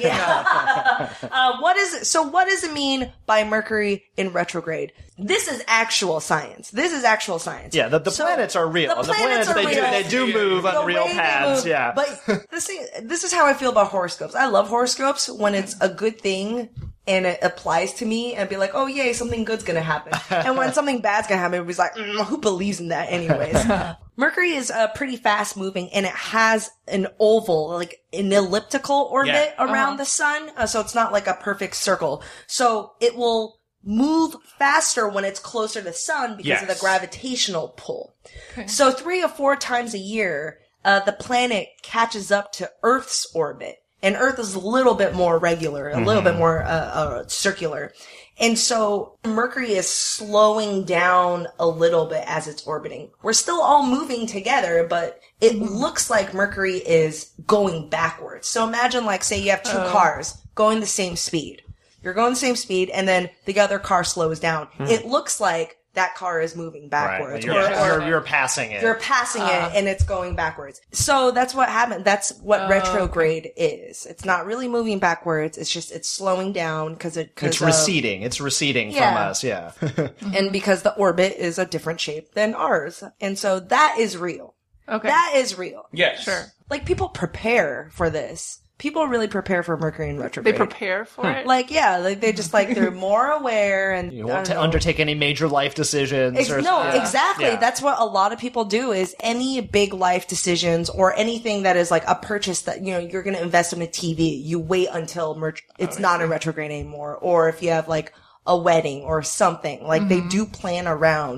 does it mean by Mercury in retrograde? This is actual science. Yeah, the planets are real. The planets they do move on real paths. Yeah. But this is how I feel about horoscopes. I love horoscopes when it's a good thing and it applies to me and be like, oh yay, something good's gonna happen. And when something bad's gonna happen, it's like, who believes in that anyways? Mercury is pretty fast moving and it has an oval, like an elliptical orbit around the sun. So it's not like a perfect circle. So it will move faster when it's closer to the sun because of the gravitational pull. Okay. So 3 or 4 times a year, the planet catches up to Earth's orbit. And Earth is a little bit more regular, a little bit more circular. And so Mercury is slowing down a little bit as it's orbiting. We're still all moving together, but it looks like Mercury is going backwards. So imagine like, say you have 2 cars going the same speed. You're going the same speed, and then the other car slows down. It looks like that car is moving backwards. Right. You're passing it. You're passing it, and it's going backwards. So that's what happened. That's what retrograde is. It's not really moving backwards. It's just, it's slowing down because it's receding. It's receding from us, yeah. And because the orbit is a different shape than ours. And so that is real. Okay. That is real. Yes. Sure. Like, people prepare for this. People really prepare for Mercury in retrograde. They prepare for it? Like, yeah, like they just like, they're more aware and you won't undertake any major life decisions. Exactly. Yeah. That's what a lot of people do is any big life decisions or anything that is like a purchase that, you know, you're going to invest in a TV. You wait until it's not in retrograde anymore. Or if you have like a wedding or something, like they do plan around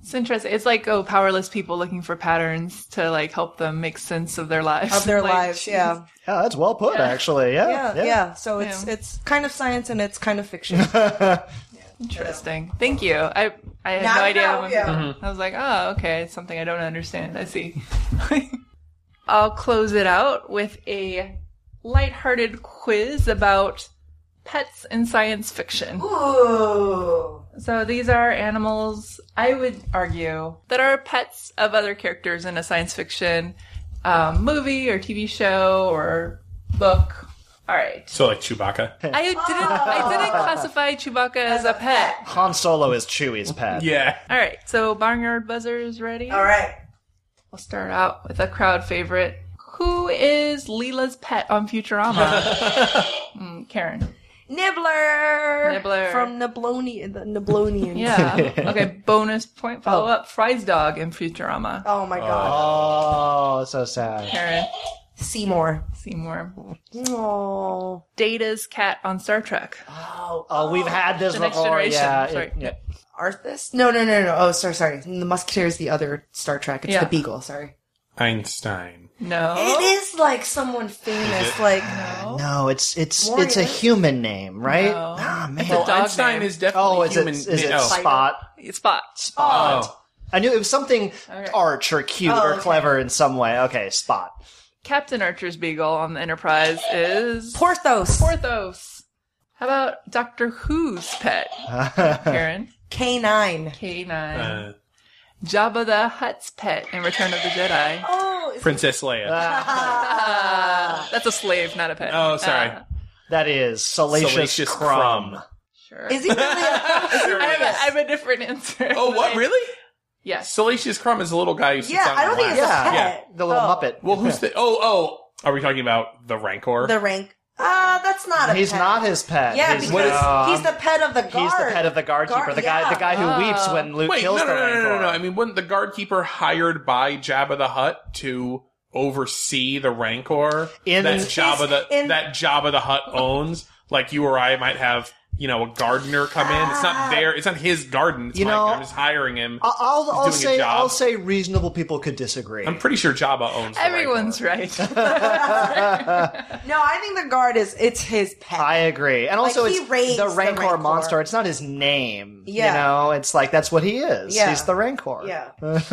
It's interesting. It's like powerless people looking for patterns to like help them make sense of their lives. Of their Like, lives, yeah. Yeah, that's well put, actually. Yeah. So it's kind of science and it's kind of fiction. Interesting. Thank you. I had no idea. I was like, oh, okay, it's something I don't understand. I see. I'll close it out with a lighthearted quiz about pets in science fiction. Ooh. So these are animals, I would argue, that are pets of other characters in a science fiction movie or TV show or book. All right. So like Chewbacca? I didn't classify Chewbacca as a pet. Han Solo is Chewie's pet. Yeah. All right. So Barnyard Buzzers ready? All right. We'll start out with a crowd favorite. Who is Leela's pet on Futurama? Karen. Nibbler from the Niblonians. Yeah. Okay, bonus point follow-up. Fry's dog in Futurama. Oh my god. Oh, so sad. Karen. Seymour. Oh. Data's cat on Star Trek. Oh, we've had this The Next before. Generation. Yeah. Sorry. Arthas? No. Oh, sorry. The Musketeer is the other Star Trek. It's the Beagle, sorry. Einstein. No. It is like someone famous, like... No, it's a human name, right? No. Ah, man. It's a dog Einstein name. is definitely human. Is it Oh. Spot? It's Spot. Spot. I knew it was something Okay. arch or cute or clever in some way. Okay, Spot. Captain Archer's beagle on the Enterprise is... Porthos. How about Doctor Who's pet? Karen. K9. K9. Jabba the Hutt's pet in Return of the Jedi. Oh, Princess Leia. That's a slave, not a pet. Oh, sorry. That is Salacious Crumb. Sure. is he really I have a different answer. Oh, what? Really? Yes. Salacious Crumb is a little guy who sits on I don't think glass. it's a pet. The little Muppet. Well, who's the... Oh. Are we talking about the Rancor? The rank. That's not a He's pet. not his pet. Yeah, he's, because he's the pet of the guard. He's the pet of the guard keeper. The guy who weeps when Luke Wait, kills no. the Rancor. I mean, wasn't the guard keeper hired by Jabba the Hutt to oversee the Rancor that Jabba the Hutt owns? Like you or I might have, a gardener come in. It's not his garden. It's my garden. I'm just hiring him. I'll say reasonable people could disagree. I'm pretty sure Jabba owns the Everyone's Rancor. right. No, I think the guard it's his pet. I agree. And also he it's raised the the Rancor Rancor. monster. It's not his name. Yeah. It's like that's what he is. Yeah. He's the Rancor. Yeah.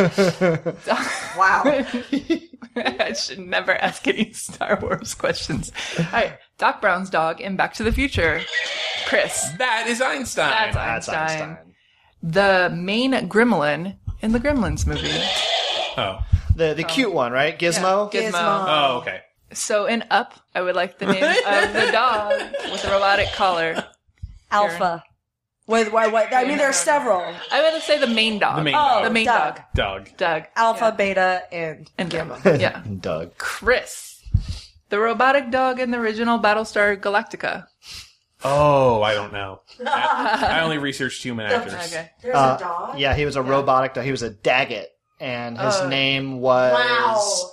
Wow. I should never ask any Star Wars questions. All right. Doc Brown's dog in Back to the Future. Chris. That is Einstein. That's Einstein. The main gremlin in the Gremlins movie. Oh. The cute one, right? Gizmo? Yeah, Gizmo. Oh, okay. So in Up, I would like the name of the dog with the robotic collar. Alpha. What? I mean, there's several. I would say the main dog. The main dog. The main Doug. dog. Doug. Alpha, Beta, and Gamma. Yeah. Doug. Chris. The robotic dog in the original Battlestar Galactica. Oh, I don't know. I only researched human actors. Okay. there's a dog. Yeah, he was a robotic dog. He was a Daggett. And his name was...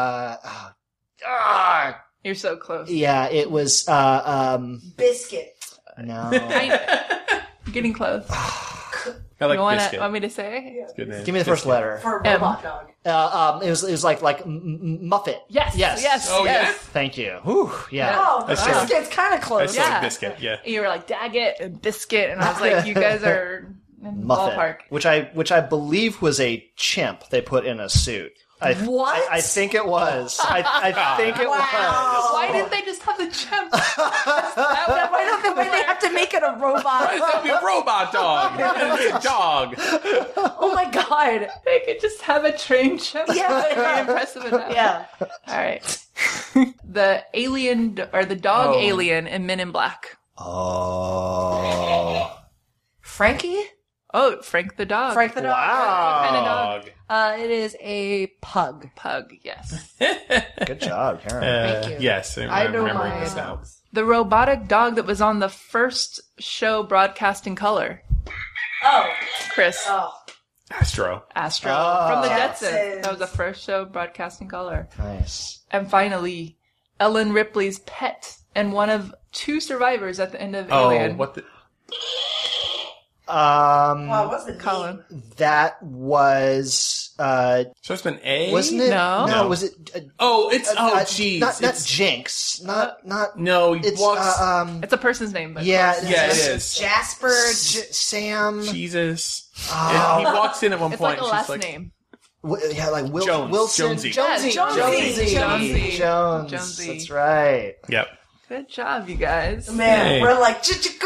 You're so close. Yeah, it was... Biscuit. No. You're getting close. I like you Biscuit. want me to say? It's a good name. Give me the first letter. For a robot dog. It was like Muffet. Yes. Oh, yeah? Thank you. Whew, yeah. Oh, That's Biscuit's kind of I close. still Yeah. like Biscuit, yeah. You were like Daggett and Biscuit, and I was like, you guys are in Muffet, ballpark. which I believe was a chimp they put in a suit. What? I think it was. I think it was. Why didn't they just have the chimp? Why they have to make it a robot? Why does that be a robot dog? It's a dog. Oh my god. They could just have a trained chimp. Yeah. It'd be impressive enough. Yeah. All right. The alien, or the dog alien in Men in Black. Oh. Frankie? Oh, Frank the dog. Frank the dog. Wow. What kind of dog? It is a pug. Pug, yes. Good job, Karen. Thank you. Yes, I'm I know remembering my this now. dogs. The robotic dog that was on the first show broadcast in color. Oh. Chris. Oh. Astro. From the Jetsons. Jetsons. That was the first show broadcast in color. Nice. And finally, Ellen Ripley's pet and one of two survivors at the end of Oh, Alien. what the... What was it, Colin? That was So it's been A? wasn't it? No. No, was it jeez. not Jinx. Not No, he it's walks It's a person's name, but yeah, Yeah, it is. Jasper. Sam. Jesus. And he walks in at one it's point like a and she's last like, name. Yeah, like Jones. Wilson. Jonesy. Jonesy. Jonesy. Jones. That's right. Yep. Good job, you guys. Man, Hey. we're like.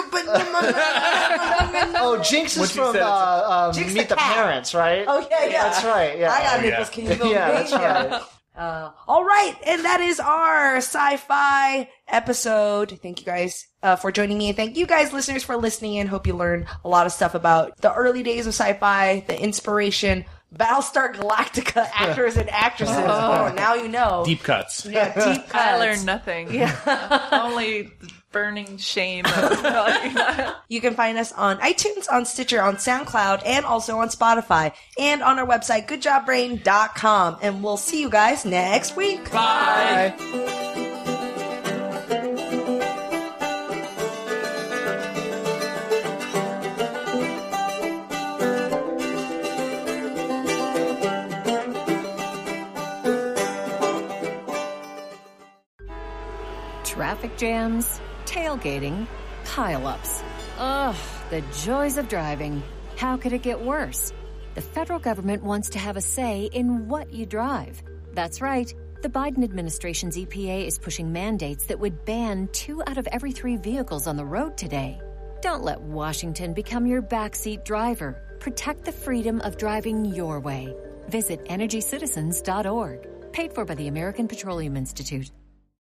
Oh, Jinx is What'd you from say? Jinx Meet the the cat. Parents, right? Oh yeah. That's right. Yeah. I got Oh, Nicholas. yeah. Can you build Yeah, me? that's right. All right, and that is our sci-fi episode. Thank you guys for joining me, and thank you guys, listeners, for listening in. Hope you learned a lot of stuff about the early days of sci-fi, the inspiration, Battlestar Galactica actors and actresses. Oh, now you know. Deep cuts. Yeah, deep cuts. I learned nothing. Yeah. Only the burning shame. You can find us on iTunes, on Stitcher, on SoundCloud, and also on Spotify, and on our website, goodjobbrain.com. And we'll see you guys next week. Bye. Traffic jams, tailgating, pileups. Ugh, the joys of driving. How could it get worse? The federal government wants to have a say in what you drive. That's right. The Biden administration's EPA is pushing mandates that would ban 2 out of every 3 vehicles on the road today. Don't let Washington become your backseat driver. Protect the freedom of driving your way. Visit EnergyCitizens.org. Paid for by the American Petroleum Institute.